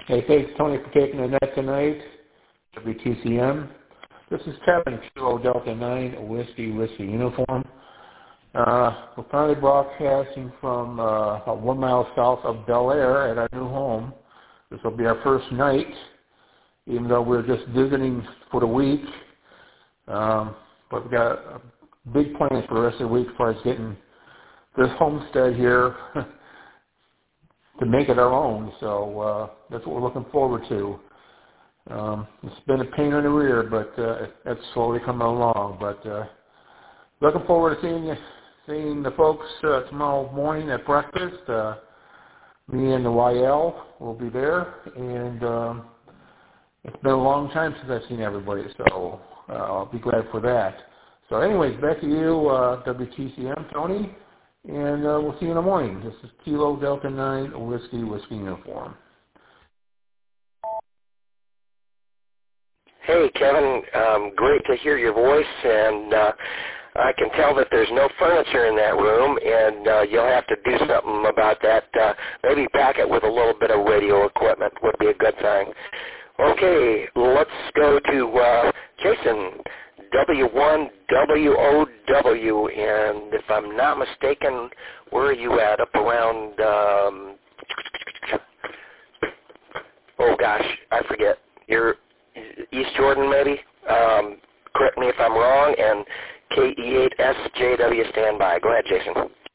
Hey, thanks, Tony, for taking the net tonight. WTCM. This is Kevin, Kilo Delta 9, Whiskey uniform. We're finally broadcasting from about 1 mile south of Bel Air at our new home. This will be our first night, even though we're just visiting for the week. But we've got big plans for the rest of the week as far as getting this homestead here to make it our own. So that's what we're looking forward to. It's been a pain in the rear, but it's slowly coming along. But looking forward to seeing the folks tomorrow morning at breakfast. Me and the YL will be there, and it's been a long time since I've seen everybody, so I'll be glad for that. So anyways, back to you, WTCM, Tony, and we'll see you in the morning. This is Kilo Delta 9, Whiskey uniform. Hey, Kevin, great to hear your voice, and I can tell that there's no furniture in that room, and you'll have to do something about that. Maybe pack it with a little bit of radio equipment would be a good thing. Okay, let's go to Jason, W1WOW, and if I'm not mistaken, where are you at? Up around, oh gosh, I forget. You're East Jordan, maybe? Correct me if I'm wrong, and KE8SJW standby. Go ahead, Jason.